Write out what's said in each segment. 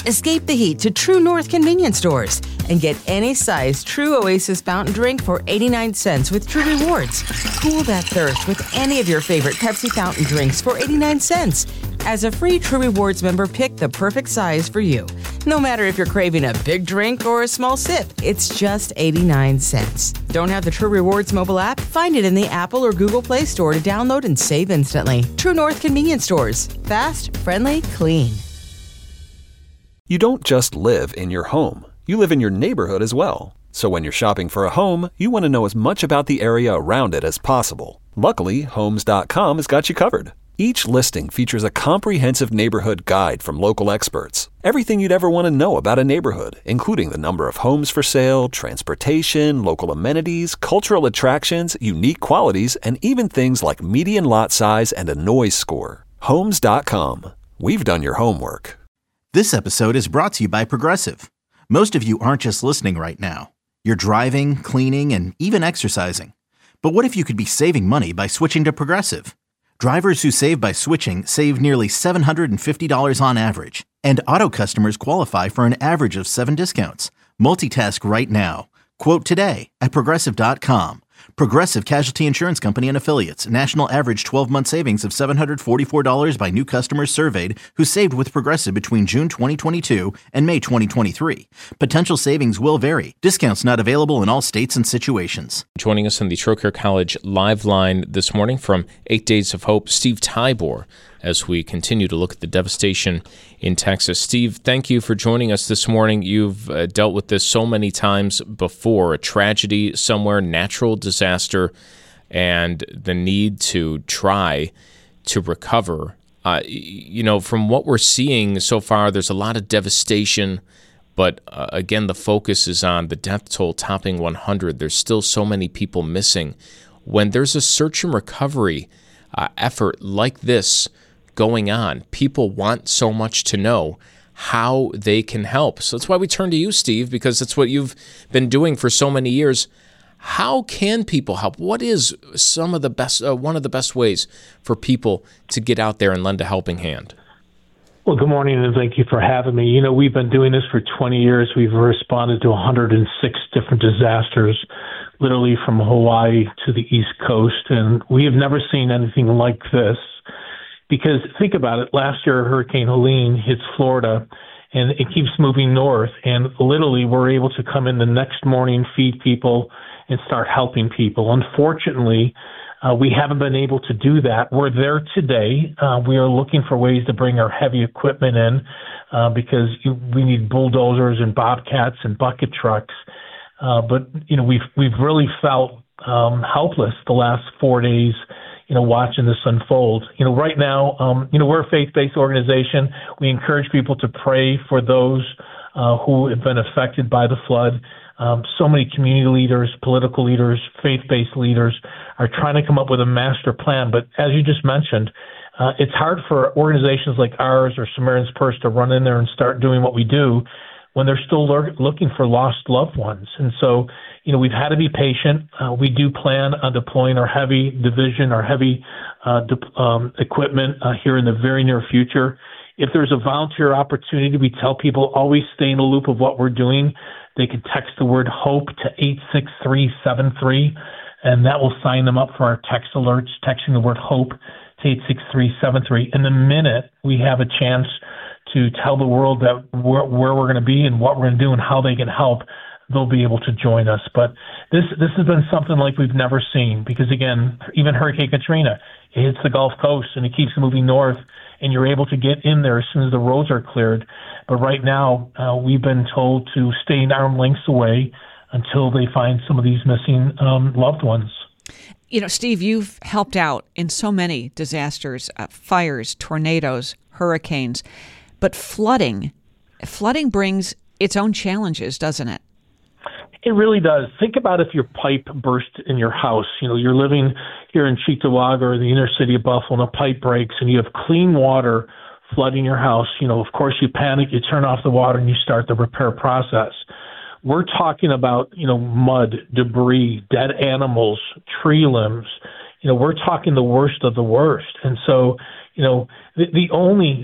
Escape the heat to True North convenience stores and get any size True Oasis fountain drink for 89 cents with True Rewards. Cool that thirst with any of your favorite Pepsi fountain drinks for 89 cents. As a free True Rewards member, pick the perfect size for you. No matter if you're craving a big drink or a small sip, it's just 89 cents. Don't have the True Rewards mobile app? Find it in the Apple or Google Play Store to download and save instantly. True North convenience stores. Fast, friendly, clean. You don't just live in your home. You live in your neighborhood as well. So when you're shopping for a home, you want to know as much about the area around it as possible. Luckily, Homes.com has got you covered. Each listing features a comprehensive neighborhood guide from local experts. Everything you'd ever want to know about a neighborhood, including the number of homes for sale, transportation, local amenities, cultural attractions, unique qualities, and even things like median lot size and a noise score. Homes.com. We've done your homework. This episode is brought to you by Progressive. Most of you aren't just listening right now. You're driving, cleaning, and even exercising. But what if you could be saving money by switching to Progressive? Drivers who save by switching save nearly $750 on average. And auto customers qualify for an average of 7 discounts. Multitask right now. Quote today at Progressive.com. Progressive Casualty Insurance Company and Affiliates. National average 12-month savings of $744 by new customers surveyed who saved with Progressive between June 2022 and May 2023. Potential savings will vary. Discounts not available in all states and situations. Joining us on the Trocaire College Live Line this morning from 8 Days of Hope, Steve Tybor, as we continue to look at the devastation in Texas. Steve, thank you for joining us this morning. You've dealt with this so many times before, a tragedy somewhere, natural disaster, and the need to try to recover. From what we're seeing so far, there's a lot of devastation, but again, the focus is on the death toll topping 100. There's still so many people missing. When there's a search and recovery effort like this going on, people want so much to know how they can help. So that's why we turn to you, Steve, because that's what you've been doing for so many years. How can people help? What is one of the best ways for people to get out there and lend a helping hand? Well, good morning, and thank you for having me. You know, we've been doing this for 20 years. We've responded to 106 different disasters, literally from Hawaii to the East Coast, and we have never seen anything like this. Because think about it, last year Hurricane Helene hits Florida, and it keeps moving north, and literally we're able to come in the next morning, feed people, and start helping people. Unfortunately, we haven't been able to do that. We're there today. We are looking for ways to bring our heavy equipment in because we need bulldozers and bobcats and bucket trucks. But we've really felt helpless the last 4 days, watching this unfold. Right now, we're a faith-based organization. We encourage people to pray for those who have been affected by the flood. So many community leaders, political leaders, faith-based leaders are trying to come up with a master plan. But as you just mentioned, it's hard for organizations like ours or Samaritan's Purse to run in there and start doing what we do when they're still looking for lost loved ones. And so, we've had to be patient. We do plan on deploying our heavy division, our heavy equipment here in the very near future. If there's a volunteer opportunity, we tell people always stay in the loop of what we're doing. They can text the word HOPE to 86373, and that will sign them up for our text alerts, texting the word HOPE to 86373. And the minute we have a chance to tell the world that where we're going to be and what we're going to do and how they can help, they'll be able to join us. But this has been something like we've never seen because, again, even Hurricane Katrina, it hits the Gulf Coast and it keeps moving north, and you're able to get in there as soon as the roads are cleared. But right now, we've been told to stay an arm's length away until they find some of these missing loved ones. Steve, you've helped out in so many disasters, fires, tornadoes, hurricanes, but flooding brings its own challenges, doesn't it? It really does. Think about if your pipe burst in your house. You're living here in Cheektowaga or the inner city of Buffalo, and a pipe breaks, and you have clean water flooding your house. Of course, you panic, you turn off the water, and you start the repair process. We're talking about, mud, debris, dead animals, tree limbs, we're talking the worst of the worst. And so, the only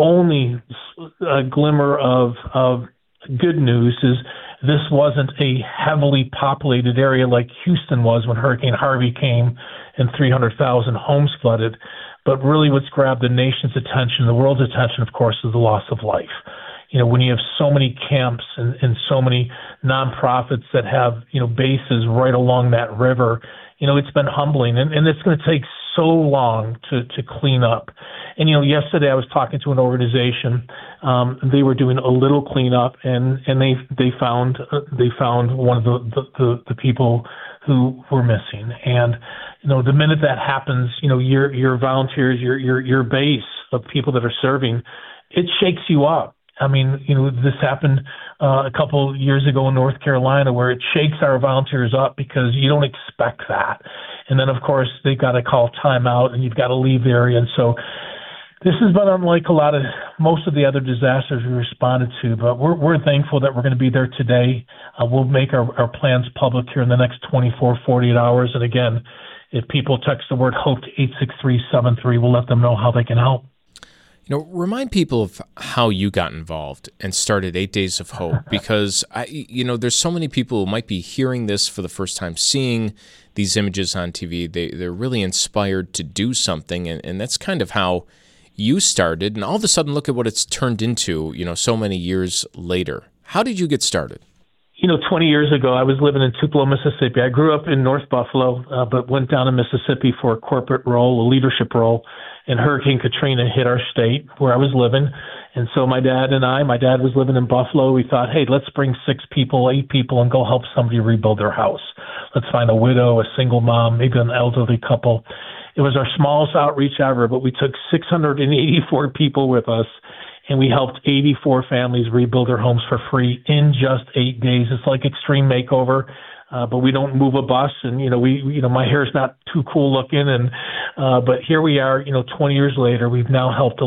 glimmer of good news is this wasn't a heavily populated area like Houston was when Hurricane Harvey came and 300,000 homes flooded. But really what's grabbed the nation's attention, the world's attention, of course, is the loss of life. When you have so many camps and so many nonprofits that have, bases right along that river, it's been humbling. And it's going to take so long to clean up. And, yesterday I was talking to an organization. They were doing a little cleanup, and they found one of the people who were missing. And, the minute that happens, your volunteers, your base of people that are serving, it shakes you up. I mean, this happened a couple years ago in North Carolina where it shakes our volunteers up because you don't expect that. And then, of course, they've got to call timeout and you've got to leave the area. And so this has been unlike most of the other disasters we responded to, but we're thankful that we're going to be there today. We'll make our plans public here in the next 24, 48 hours. And again, if people text the word HOPE to 86373, we'll let them know how they can help. Remind people of how you got involved and started 8 Days of Hope, because there's so many people who might be hearing this for the first time, seeing these images on TV. They're really inspired to do something, and that's kind of how you started. And all of a sudden, look at what it's turned into, so many years later. How did you get started? 20 years ago, I was living in Tupelo, Mississippi. I grew up in North Buffalo, but went down to Mississippi for a corporate role, a leadership role. And Hurricane Katrina hit our state where I was living. And so my dad was living in Buffalo. We thought, hey, let's bring 8 people, and go help somebody rebuild their house. Let's find a widow, a single mom, maybe an elderly couple. It was our smallest outreach ever, but we took 684 people with us, and we helped 84 families rebuild their homes for free in just 8 days. It's like Extreme Makeover. But we don't move a bus, and my hair's not too cool looking, and but here we are, 20 years later, we've now helped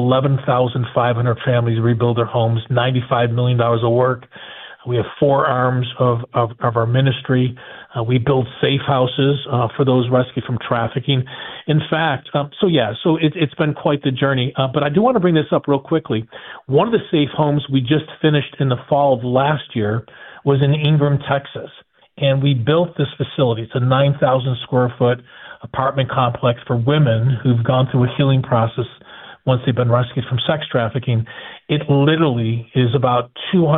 11,500 families rebuild their homes, $95 million of work. We have 4 arms of our ministry. We build safe houses for those rescued from trafficking. In fact, it's been quite the journey. But I do want to bring this up real quickly. One of the safe homes we just finished in the fall of last year was in Ingram, Texas. And we built this facility. It's a 9,000 square foot apartment complex for women who've gone through a healing process once they've been rescued from sex trafficking. It literally is about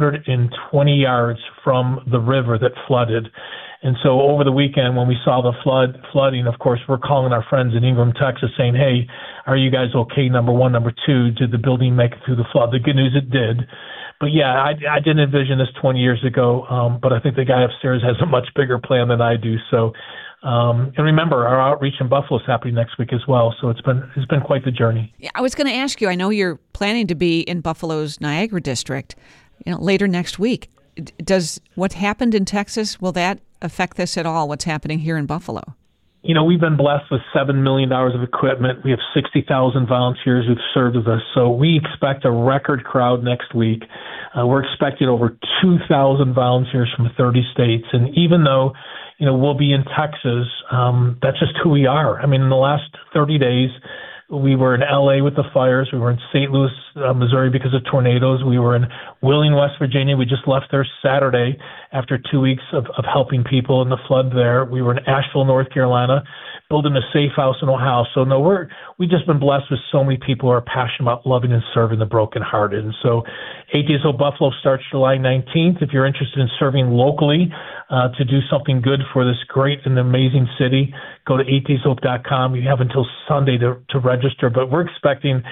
220 yards from the river that flooded. And so over the weekend, when we saw the flooding, of course, we're calling our friends in Ingram, Texas, saying, hey, are you guys okay? Number one. Number two, did the building make it through the flood? The good news, it did. But yeah, I didn't envision this 20 years ago, but I think the guy upstairs has a much bigger plan than I do. So, and remember, our outreach in Buffalo is happening next week as well. So it's been quite the journey. Yeah, I was going to ask you, I know you're planning to be in Buffalo's Niagara district, later next week. Does what happened in Texas, will that affect this at all, what's happening here in Buffalo? We've been blessed with $7 million of equipment. We have 60,000 volunteers who've served with us. So we expect a record crowd next week. We're expecting over 2,000 volunteers from 30 states. And even though, we'll be in Texas, that's just who we are. I mean, in the last 30 days, we were in L.A. with the fires. We were in St. Louis, Missouri because of tornadoes. We were in Wheeling, West Virginia. We just left there Saturday after 2 weeks of helping people in the flood there. We were in Asheville, North Carolina, building a safe house in Ohio. So no, we've just been blessed with so many people who are passionate about loving and serving the brokenhearted. And so 8 Days of Buffalo starts July 19th. If you're interested in serving locally to do something good for this great and amazing city, go to 8dayshope.com. You have until Sunday to register, but we're expecting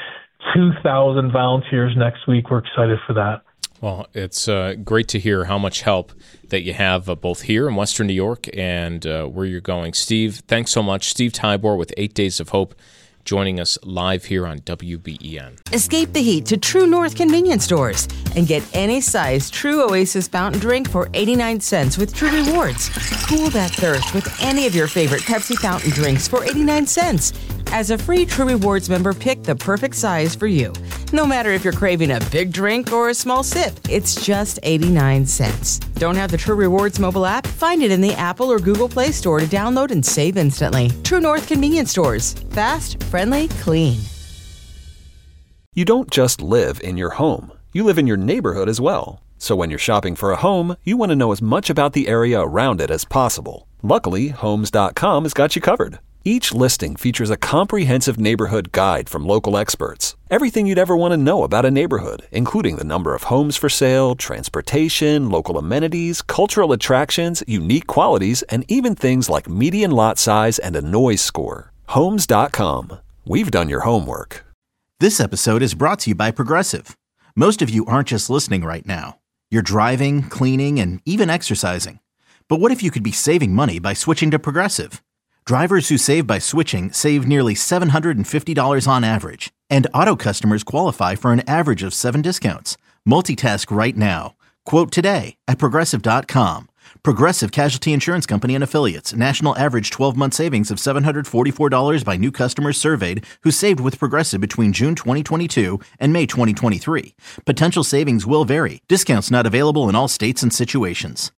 2,000 volunteers next week. We're excited for that. Well, it's great to hear how much help that you have both here in Western New York and where you're going. Steve, thanks so much. Steve Tybor with 8 Days of Hope joining us live here on WBEN. Escape the heat to True North convenience stores and get any size True Oasis fountain drink for 89 cents with True Rewards. Cool that thirst with any of your favorite Pepsi fountain drinks for 89 cents. As a free True Rewards member, pick the perfect size for you. No matter if you're craving a big drink or a small sip, it's just 89 cents. Don't have the True Rewards mobile app? Find it in the Apple or Google Play Store to download and save instantly. True North Convenience Stores. Fast, friendly, clean. You don't just live in your home. You live in your neighborhood as well. So when you're shopping for a home, you want to know as much about the area around it as possible. Luckily, Homes.com has got you covered. Each listing features a comprehensive neighborhood guide from local experts. Everything you'd ever want to know about a neighborhood, including the number of homes for sale, transportation, local amenities, cultural attractions, unique qualities, and even things like median lot size and a noise score. Homes.com. We've done your homework. This episode is brought to you by Progressive. Most of you aren't just listening right now. You're driving, cleaning, and even exercising. But what if you could be saving money by switching to Progressive? Drivers who save by switching save nearly $750 on average, and auto customers qualify for an average of 7 discounts. Multitask right now. Quote today at Progressive.com. Progressive Casualty Insurance Company and Affiliates. National average 12-month savings of $744 by new customers surveyed who saved with Progressive between June 2022 and May 2023. Potential savings will vary. Discounts not available in all states and situations.